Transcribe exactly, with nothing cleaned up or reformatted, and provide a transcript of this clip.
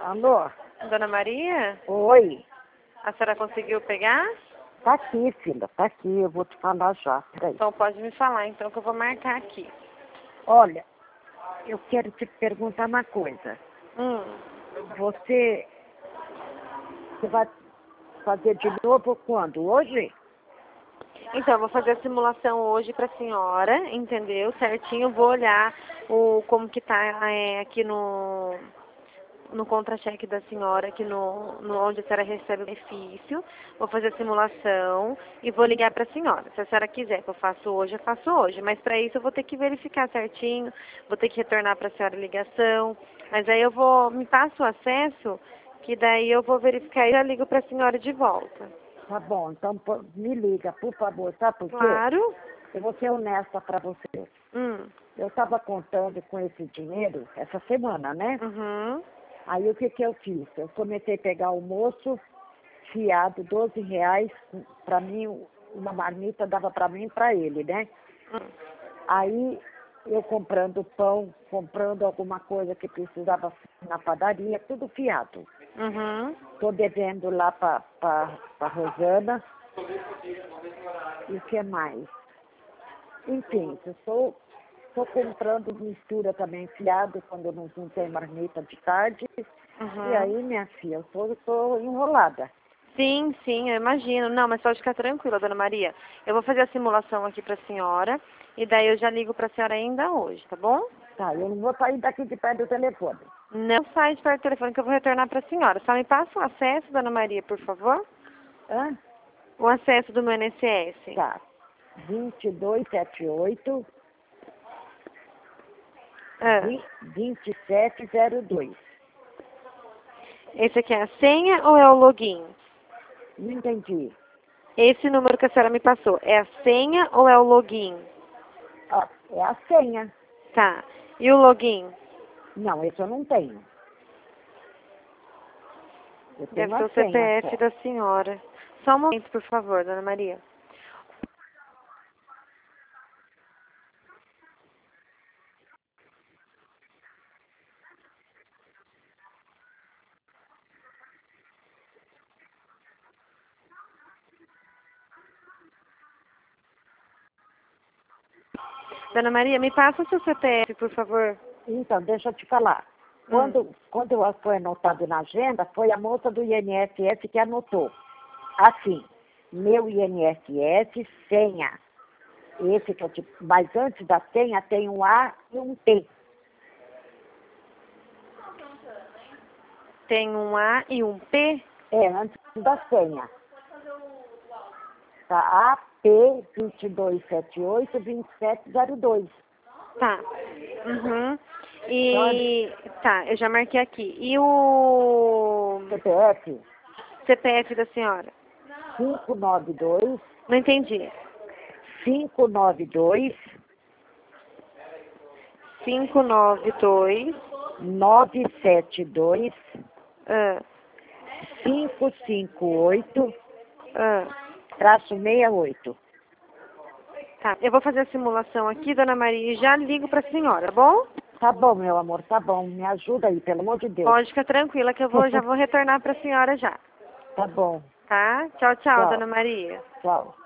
Alô? Dona Maria, Oi. a senhora conseguiu pegar? Tá aqui, filha. Tá aqui. Eu vou te falar já. Peraí. Então pode me falar, então, que eu vou marcar aqui. Olha, eu quero te perguntar uma coisa. Hum. Você, você vai fazer de novo quando? Hoje? Então, eu vou fazer a simulação hoje pra senhora, entendeu? Certinho, vou olhar o, como que tá é, aqui no, no contra-cheque da senhora, aqui no, no onde a senhora recebe o benefício. Vou fazer a simulação e vou ligar pra senhora. Se a senhora quiser que eu faça hoje, eu faço hoje. Mas pra isso eu vou ter que verificar certinho, vou ter que retornar pra senhora a ligação. Mas aí eu vou, me passa o acesso, que daí eu vou verificar e já ligo pra senhora de volta. Tá bom. Então pô, me liga, por favor. Sabe por quê? Claro. Eu vou ser honesta pra você. Hum. Eu estava contando com esse dinheiro essa semana, né? Uhum. Aí o que que eu fiz? Eu comecei a pegar o almoço fiado, doze reais, pra mim, uma marmita dava pra mim e pra ele, né? Hum. Aí eu comprando pão, comprando alguma coisa que precisava na padaria, tudo fiado. Uhum. Tô devendo lá pra, pra, pra Rosana. E o que mais? Enfim, eu estou tô comprando mistura também fiado quando não, não tem marmita de tarde. Uhum. E aí, minha filha, eu tô, tô enrolada. Sim, sim, eu imagino. Não, mas pode ficar tranquila, dona Maria. Eu vou fazer a simulação aqui pra senhora e daí eu já ligo pra senhora ainda hoje, tá bom? Tá, eu não vou sair daqui de perto do telefone. Não sai de perto do telefone que eu vou retornar pra senhora. Só me passa o acesso, dona Maria, por favor. Hã? O acesso do meu I N S S. Tá. vinte e dois setenta e oito, Ah, vinte e sete zero dois. esse aqui é a senha ou é o login? Não entendi. Esse número que a senhora me passou, é a senha ou é o login? Ó, é a senha. Tá. E o login? Não, esse eu não tenho. Eu Deve tenho ser a o senha C P F só. da senhora. Só um momento, por favor, dona Maria. Dona Maria, me passa o seu C P F, por favor. Então, deixa eu te falar. Hum. Quando, quando eu foi anotado na agenda, foi a moça do I N S S que anotou. Assim, meu I N S S, senha. Esse que eu te... Mas antes da senha tem um A e um T. Tem um A e um P? É, antes da senha. Tá, A P dois dois sete oito, dois sete zero dois. Tá. Uhum. E... Tá, eu já marquei aqui. E o C P F C P F da senhora? cinco nove dois, Não entendi. cinco nove dois, cinco nove dois... nove sete dois, Ah, cinco cinco oito, ah. traço sessenta e oito. Tá, eu vou fazer a simulação aqui, dona Maria, e já ligo pra senhora, tá bom? Tá bom, meu amor, tá bom. Me ajuda aí, pelo amor de Deus. Pode ficar tranquila que eu vou, já vou retornar pra senhora já. Tá bom. Tá? Tchau, tchau, Tchau. dona Maria. Tchau.